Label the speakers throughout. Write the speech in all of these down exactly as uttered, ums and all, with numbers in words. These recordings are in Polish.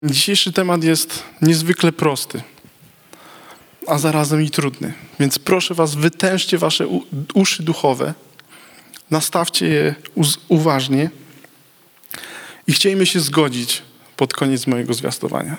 Speaker 1: Dzisiejszy temat jest niezwykle prosty, a zarazem i trudny. Więc proszę was, wytężcie wasze u- uszy duchowe, nastawcie je uz- uważnie i chciejmy się zgodzić pod koniec mojego zwiastowania.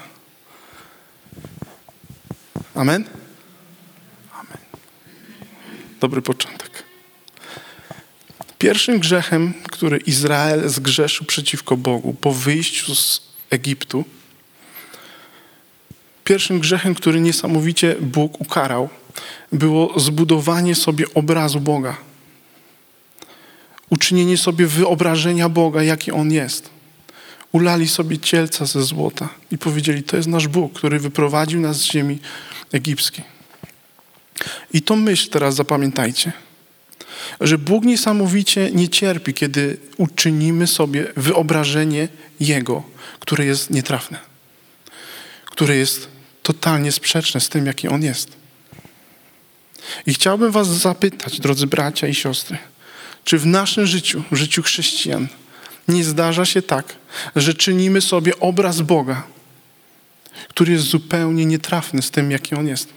Speaker 1: Amen? Amen. Dobry początek. Pierwszym grzechem, który Izrael zgrzeszył przeciwko Bogu po wyjściu z Egiptu, pierwszym grzechem, który niesamowicie Bóg ukarał, było zbudowanie sobie obrazu Boga. Uczynienie sobie wyobrażenia Boga, jaki On jest. Ulali sobie cielca ze złota i powiedzieli, to jest nasz Bóg, który wyprowadził nas z ziemi egipskiej. I tą myśl teraz zapamiętajcie, że Bóg niesamowicie nie cierpi, kiedy uczynimy sobie wyobrażenie Jego, które jest nietrafne, które jest totalnie sprzeczne z tym, jaki On jest. I chciałbym was zapytać, drodzy bracia i siostry, czy w naszym życiu, w życiu chrześcijan, nie zdarza się tak, że czynimy sobie obraz Boga, który jest zupełnie nietrafny z tym, jaki On jest?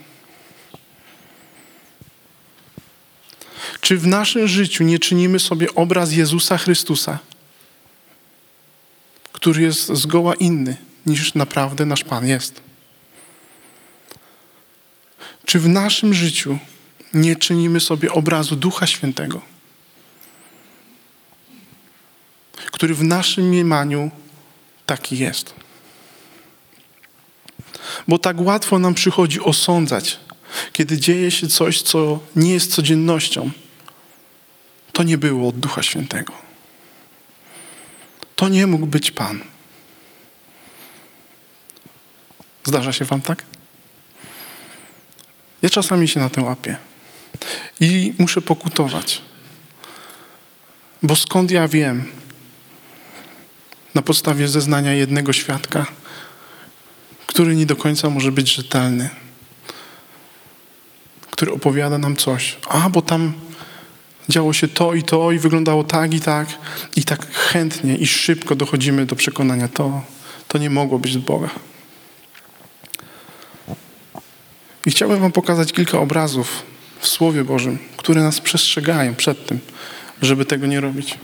Speaker 1: Czy w naszym życiu nie czynimy sobie obraz Jezusa Chrystusa, który jest zgoła inny niż naprawdę nasz Pan jest? Czy w naszym życiu nie czynimy sobie obrazu Ducha Świętego, który w naszym mniemaniu taki jest? Bo tak łatwo nam przychodzi osądzać, kiedy dzieje się coś, co nie jest codziennością. To nie było od Ducha Świętego. To nie mógł być Pan. Zdarza się wam tak? Ja czasami się na tym łapię. I muszę pokutować. Bo skąd ja wiem? Na podstawie zeznania jednego świadka, który nie do końca może być rzetelny, który opowiada nam coś. A, bo tam działo się to i to i wyglądało tak i tak. I tak chętnie i szybko dochodzimy do przekonania, to, to nie mogło być z Boga. I chciałbym wam pokazać kilka obrazów w Słowie Bożym, które nas przestrzegają przed tym, żeby tego nie robić.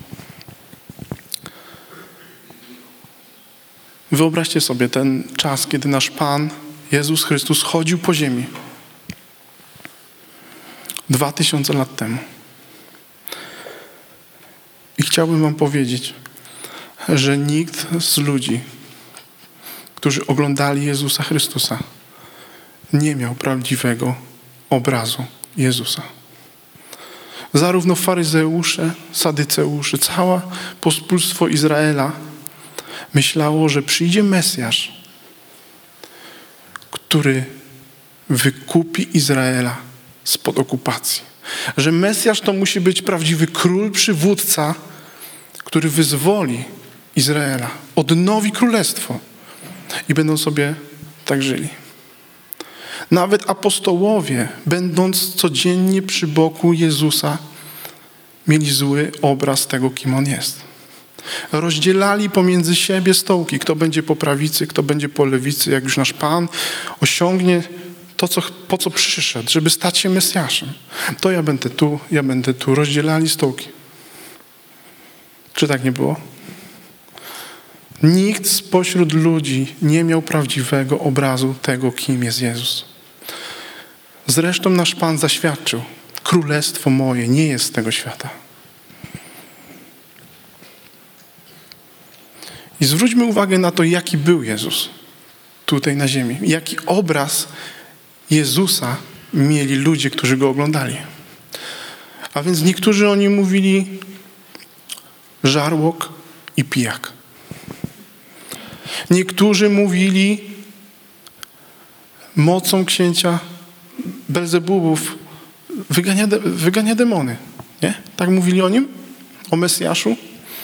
Speaker 1: Wyobraźcie sobie ten czas, kiedy nasz Pan, Jezus Chrystus, chodził po ziemi. Dwa tysiące lat temu. I chciałbym wam powiedzieć, że nikt z ludzi, którzy oglądali Jezusa Chrystusa, nie miał prawdziwego obrazu Jezusa. Zarówno faryzeusze, sadyceusze, całe pospólstwo Izraela myślało, że przyjdzie Mesjasz, który wykupi Izraela spod okupacji. Że Mesjasz to musi być prawdziwy król, przywódca, który wyzwoli Izraela, odnowi królestwo i będą sobie tak żyli. Nawet apostołowie, będąc codziennie przy boku Jezusa, mieli zły obraz tego, kim On jest. Rozdzielali pomiędzy siebie stołki, kto będzie po prawicy, kto będzie po lewicy, jak już nasz Pan osiągnie to, co, po co przyszedł, żeby stać się Mesjaszem. To ja będę tu, ja będę tu. Rozdzielali stołki. Czy tak nie było? Nikt spośród ludzi nie miał prawdziwego obrazu tego, kim jest Jezus. Zresztą nasz Pan zaświadczył, królestwo moje nie jest z tego świata. I zwróćmy uwagę na to, jaki był Jezus tutaj na ziemi. Jaki obraz Jezusa mieli ludzie, którzy Go oglądali. A więc niektórzy o Nim mówili żarłok i pijak. Niektórzy mówili mocą księcia Belzebubów wygania, de, wygania demony. Nie? Tak mówili o Nim? O Mesjaszu?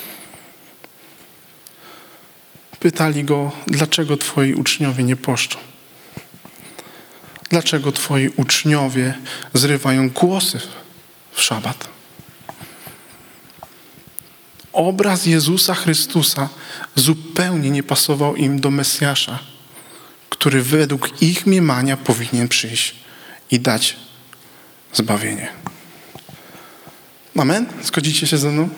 Speaker 1: Pytali Go, dlaczego Twoi uczniowie nie poszczą? Dlaczego Twoi uczniowie zrywają głosy w szabat? obraz Jezusa Chrystusa zupełnie nie pasował im do Mesjasza, który według ich mniemania powinien przyjść i dać zbawienie. Amen? Zgodzicie się ze mną?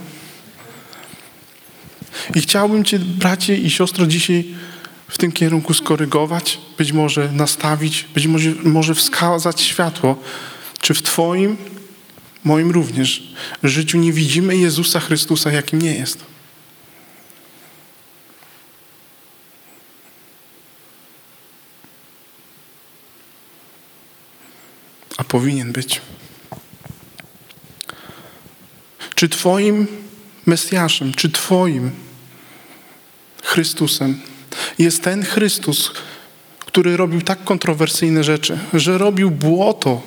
Speaker 1: I chciałbym cię, bracie i siostro, dzisiaj w tym kierunku skorygować, być może nastawić, być może, może wskazać światło, czy w twoim, moim również, życiu nie widzimy Jezusa Chrystusa, jakim nie jest. A powinien być. Czy twoim Mesjaszem, czy twoim Chrystusem jest ten Chrystus, który robił tak kontrowersyjne rzeczy, że robił błoto,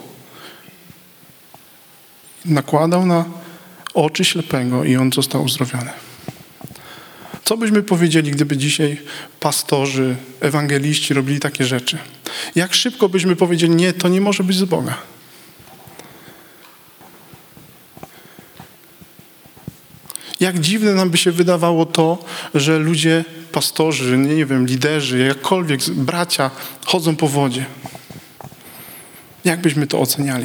Speaker 1: nakładał na oczy ślepego i on został uzdrowiony. Co byśmy powiedzieli, gdyby dzisiaj pastorzy, ewangeliści robili takie rzeczy? Jak szybko byśmy powiedzieli, nie, to nie może być z Boga. Jak dziwne nam by się wydawało to, że ludzie, pastorzy, nie wiem, liderzy, jakkolwiek, bracia chodzą po wodzie. Jak byśmy to oceniali?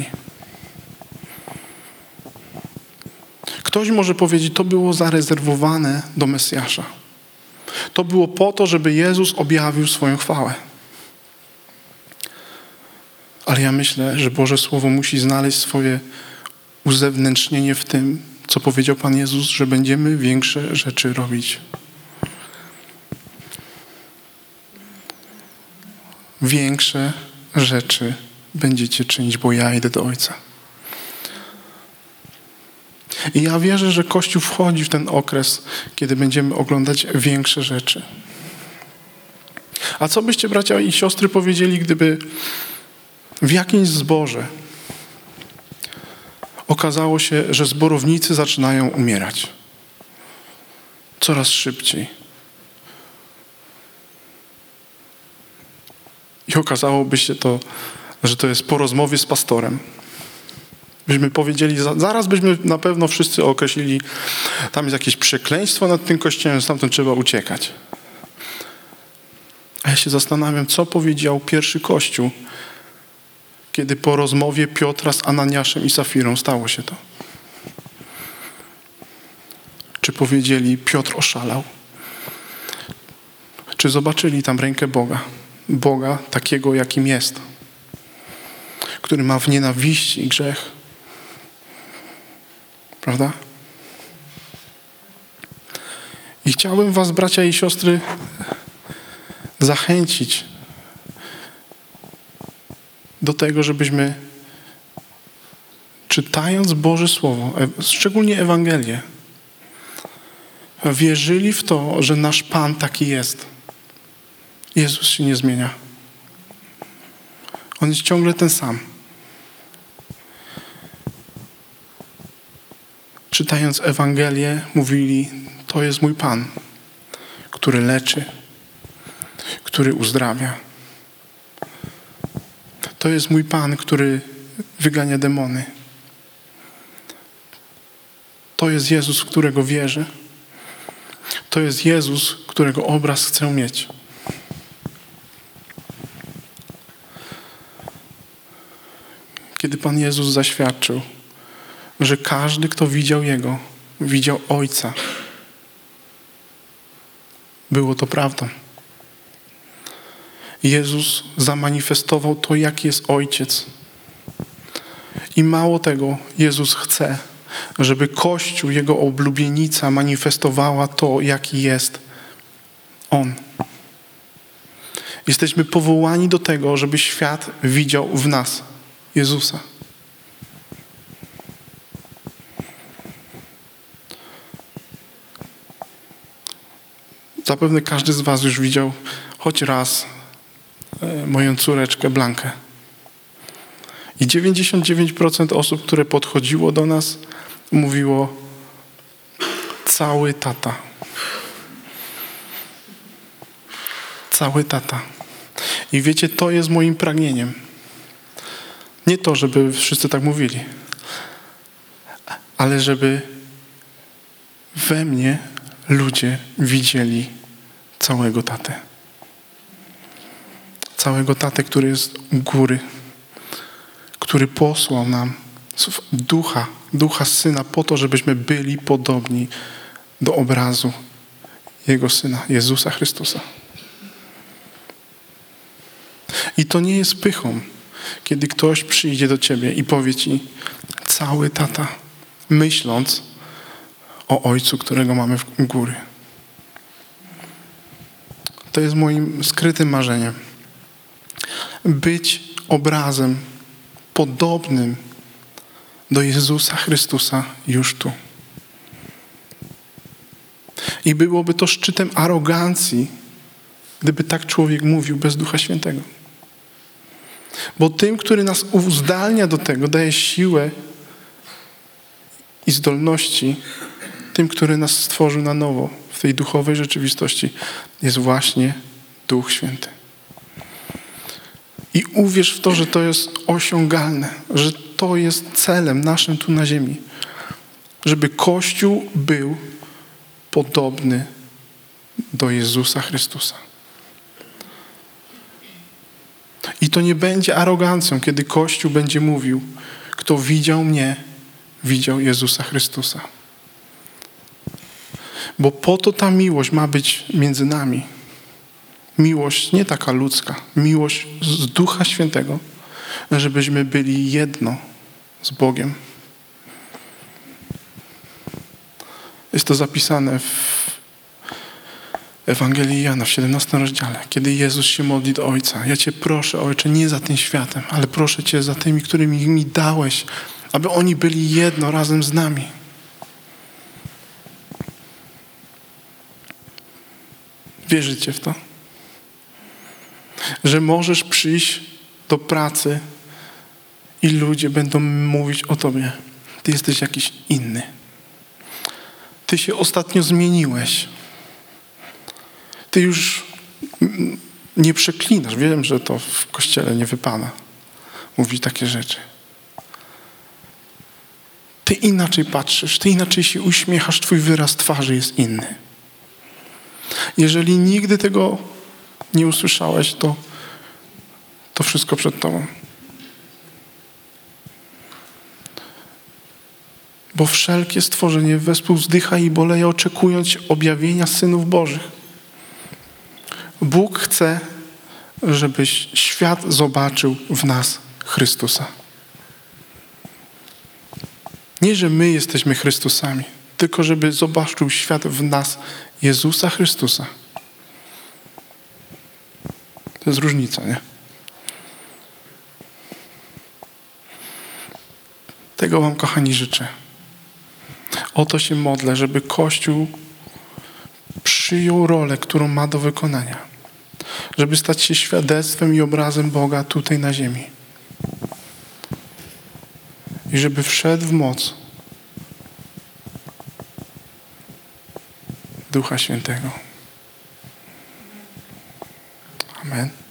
Speaker 1: Ktoś może powiedzieć, to było zarezerwowane do Mesjasza. To było po to, żeby Jezus objawił swoją chwałę. Ale ja myślę, że Boże Słowo musi znaleźć swoje uzewnętrznienie w tym, co powiedział Pan Jezus, że będziemy większe rzeczy robić. Większe rzeczy będziecie czynić, bo ja idę do Ojca. I ja wierzę, że Kościół wchodzi w ten okres, kiedy będziemy oglądać większe rzeczy. A co byście, bracia i siostry, powiedzieli, gdyby w jakimś zborze okazało się, że zborownicy zaczynają umierać coraz szybciej. I okazałoby się to, że to jest po rozmowie z pastorem. Byśmy powiedzieli, zaraz byśmy na pewno wszyscy określili, tam jest jakieś przekleństwo nad tym kościołem, stamtąd trzeba uciekać. A ja się zastanawiam, co powiedział pierwszy Kościół, kiedy po rozmowie Piotra z Ananiaszem i Safirą stało się to. Czy powiedzieli, Piotr oszalał? Czy zobaczyli tam rękę Boga? Boga takiego, jakim jest. Który ma w nienawiści grzech. Prawda? I chciałbym was, bracia i siostry, zachęcić do tego, żebyśmy, czytając Boże Słowo, szczególnie Ewangelię, wierzyli w to, że nasz Pan taki jest. Jezus się nie zmienia. On jest ciągle ten sam. Czytając Ewangelię, mówili, to jest mój Pan, który leczy, który uzdrawia. To jest mój Pan, który wygania demony. To jest Jezus, w którego wierzę. To jest Jezus, którego obraz chcę mieć. Kiedy Pan Jezus zaświadczył, że każdy, kto widział Jego, widział Ojca. Było to prawdą. Jezus zamanifestował to, jaki jest Ojciec. I mało tego, Jezus chce, żeby Kościół, Jego oblubienica manifestowała to, jaki jest On. Jesteśmy powołani do tego, żeby świat widział w nas Jezusa. Zapewne każdy z was już widział choć raz moją córeczkę Blankę. I dziewięćdziesiąt dziewięć procent osób, które podchodziło do nas, mówiło cały tata. Cały tata. I wiecie, to jest moim pragnieniem. Nie to, żeby wszyscy tak mówili, ale żeby we mnie ludzie widzieli całego tatę. Całego tatę, który jest u góry, który posłał nam ducha, ducha Syna po to, żebyśmy byli podobni do obrazu Jego Syna, Jezusa Chrystusa. I to nie jest pychą, kiedy ktoś przyjdzie do ciebie i powie ci cały tata, myśląc o Ojcu, którego mamy w góry. To jest moim skrytym marzeniem. Być obrazem podobnym do Jezusa Chrystusa już tu. I byłoby to szczytem arogancji, gdyby tak człowiek mówił bez Ducha Świętego. Bo tym, który nas uzdalnia do tego, daje siłę i zdolności, tym, który nas stworzył na nowo w tej duchowej rzeczywistości, jest właśnie Duch Święty. I uwierz w to, że to jest osiągalne, że to jest celem naszym tu na ziemi. Żeby Kościół był podobny do Jezusa Chrystusa. I to nie będzie arogancją, kiedy Kościół będzie mówił, kto widział mnie, widział Jezusa Chrystusa. Bo po to ta miłość ma być między nami. Miłość nie taka ludzka, miłość z Ducha Świętego, żebyśmy byli jedno z Bogiem. Jest to zapisane w Ewangelii Jana w siedemnastym rozdziale, kiedy Jezus się modli do Ojca. Ja Cię proszę, Ojcze, nie za tym światem, ale proszę Cię za tymi, którymi mi dałeś, aby oni byli jedno razem z nami. Wierzycie w to? Że możesz przyjść do pracy i ludzie będą mówić o Tobie. Ty jesteś jakiś inny. Ty się ostatnio zmieniłeś. Ty już nie przeklinasz. Wiem, że to w Kościele nie wypada mówić takie rzeczy. Ty inaczej patrzysz, ty inaczej się uśmiechasz, twój wyraz twarzy jest inny. Jeżeli nigdy tego nie usłyszałeś, to, to wszystko przed tobą. Bo wszelkie stworzenie wespół wzdycha i boleje, oczekując objawienia synów Bożych. Bóg chce, żebyś świat zobaczył w nas Chrystusa. Nie, że my jesteśmy Chrystusami, tylko żeby zobaczył świat w nas Jezusa Chrystusa. To jest różnica, nie? Tego wam, kochani, życzę. O to się modlę, żeby Kościół przyjął rolę, którą ma do wykonania. Żeby stać się świadectwem i obrazem Boga tutaj na ziemi. I żeby wszedł w moc Ducha Świętego. Amen.